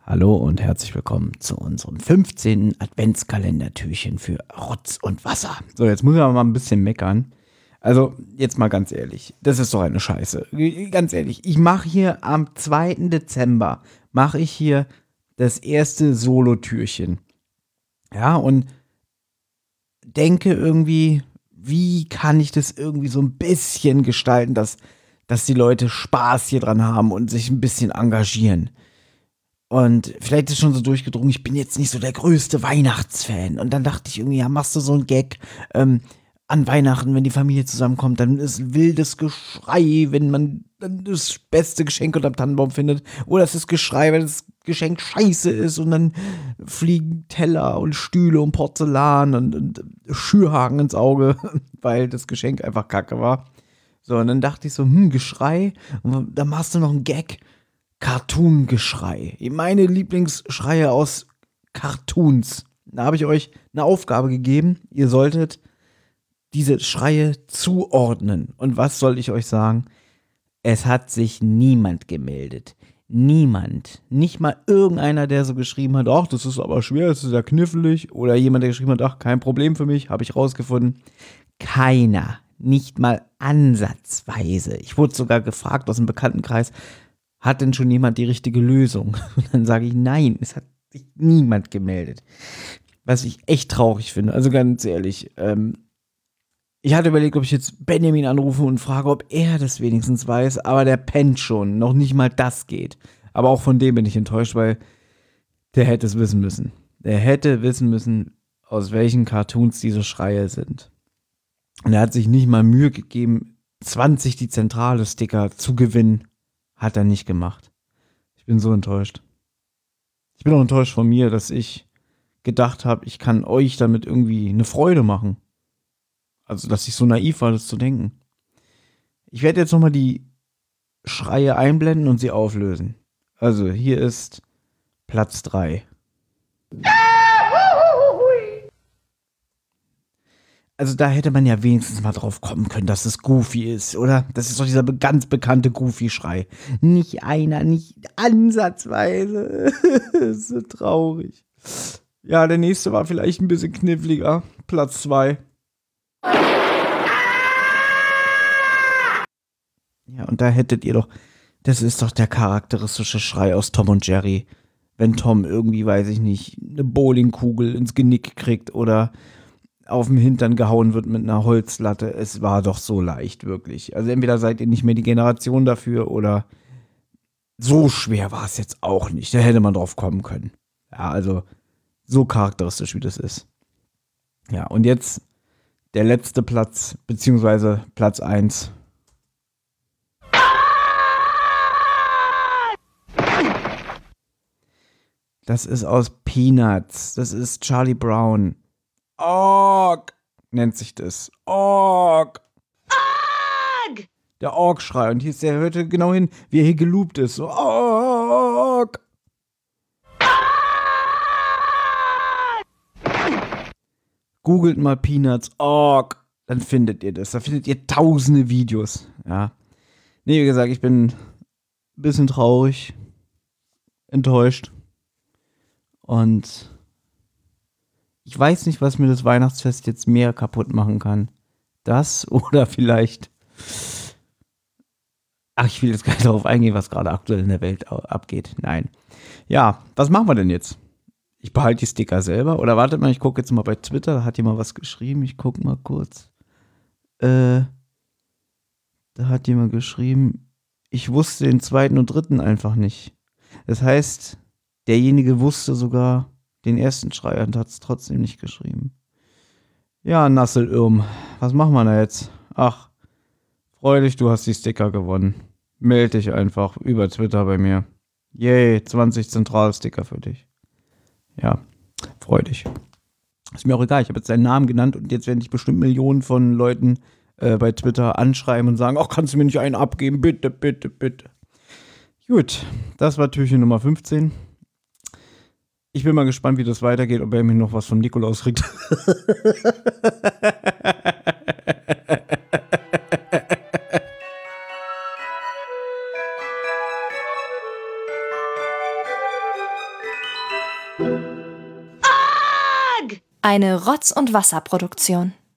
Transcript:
Hallo und herzlich willkommen zu unserem 15. Adventskalendertürchen für Rotz und Wasser. So, jetzt muss ich aber mal ein bisschen meckern. Also, jetzt mal ganz ehrlich, das ist doch eine Scheiße. Ganz ehrlich, ich mache hier am 2. Dezember, mache ich hier das erste Solo-Türchen. Ja, und denke irgendwie, wie kann ich das irgendwie so ein bisschen gestalten, dass die Leute Spaß hier dran haben und sich ein bisschen engagieren. Und vielleicht ist schon so durchgedrungen, ich bin jetzt nicht so der größte Weihnachtsfan. Und dann dachte ich irgendwie, ja, machst du so einen Gag an Weihnachten, wenn die Familie zusammenkommt, dann ist wildes Geschrei, wenn man dann das beste Geschenk unterm Tannenbaum findet. Oder es ist Geschrei, wenn das Geschenk scheiße ist und dann fliegen Teller und Stühle und Porzellan und Schürhaken ins Auge, weil das Geschenk einfach kacke war. So, und dann dachte ich so, Geschrei. Und dann machst du noch einen Gag. Cartoon-Geschrei. Meine Lieblingsschreie aus Cartoons. Da habe ich euch eine Aufgabe gegeben. Ihr solltet diese Schreie zuordnen. Und was soll ich euch sagen? Es hat sich niemand gemeldet. Niemand. Nicht mal irgendeiner, der so geschrieben hat, ach, das ist aber schwer, das ist ja knifflig. Oder jemand, der geschrieben hat, ach, kein Problem für mich, habe ich rausgefunden. Keiner. Nicht mal ansatzweise. Ich wurde sogar gefragt aus dem Bekanntenkreis, hat denn schon jemand die richtige Lösung? Und dann sage ich, nein, es hat sich niemand gemeldet. Was ich echt traurig finde, also ganz ehrlich. Ich hatte überlegt, ob ich jetzt Benjamin anrufe und frage, ob er das wenigstens weiß, aber der pennt schon, noch nicht mal das geht. Aber auch von dem bin ich enttäuscht, weil der hätte es wissen müssen. Der hätte wissen müssen, aus welchen Cartoons diese Schreie sind. Und er hat sich nicht mal Mühe gegeben, 20 die zentrale Sticker zu gewinnen. Hat er nicht gemacht. Ich bin so enttäuscht. Ich bin auch enttäuscht von mir, dass ich gedacht habe, ich kann euch damit irgendwie eine Freude machen. Also, dass ich so naiv war, das zu denken. Ich werde jetzt nochmal die Schreie einblenden und sie auflösen. Also, hier ist Platz 3. Also da hätte man ja wenigstens mal drauf kommen können, dass es Goofy ist, oder? Das ist doch dieser ganz bekannte Goofy-Schrei. Nicht einer, nicht ansatzweise. Das ist so traurig. Ja, der nächste war vielleicht ein bisschen kniffliger. Platz 2. Ja, und da hättet ihr doch, das ist doch der charakteristische Schrei aus Tom und Jerry. Wenn Tom irgendwie, weiß ich nicht, eine Bowlingkugel ins Genick kriegt oder auf dem Hintern gehauen wird mit einer Holzlatte. Es war doch so leicht, wirklich. Also entweder seid ihr nicht mehr die Generation dafür oder so schwer war es jetzt auch nicht. Da hätte man drauf kommen können. Ja, also so charakteristisch, wie das ist. Ja, und jetzt der letzte Platz, beziehungsweise Platz 1. Das ist aus Peanuts. Das ist Charlie Brown. Org nennt sich das. Org. Org. Der Org-Schrei. Und hier ist der, hörte genau hin, wie er hier geloopt ist. So, Org. Googelt mal Peanuts Org. Dann findet ihr das. Da findet ihr tausende Videos. Ja. Nee, wie gesagt, ich bin ein bisschen traurig. Enttäuscht. Und ich weiß nicht, was mir das Weihnachtsfest jetzt mehr kaputt machen kann. Das oder vielleicht. Ach, ich will jetzt gar nicht darauf eingehen, was gerade aktuell in der Welt abgeht. Nein. Ja, was machen wir denn jetzt? Ich behalte die Sticker selber. Oder wartet mal, ich gucke jetzt mal bei Twitter. Da hat jemand was geschrieben. Ich gucke mal kurz. Da hat jemand geschrieben, ich wusste den 2. und 3. einfach nicht. Das heißt, derjenige wusste sogar den ersten Schrei und hat es trotzdem nicht geschrieben. Ja, Nasselirm, was machen wir da jetzt? Ach, freu dich, du hast die Sticker gewonnen. Meld dich einfach über Twitter bei mir. Yay, 20 Zentralsticker für dich. Ja, freu dich. Ist mir auch egal, ich habe jetzt deinen Namen genannt und jetzt werden dich bestimmt Millionen von Leuten bei Twitter anschreiben und sagen, ach, kannst du mir nicht einen abgeben? Bitte, bitte, bitte. Gut, das war Türchen Nummer 15. Ich bin mal gespannt, wie das weitergeht, ob er mir noch was von Nikolaus kriegt. Eine Rotz- und Wasser-Produktion.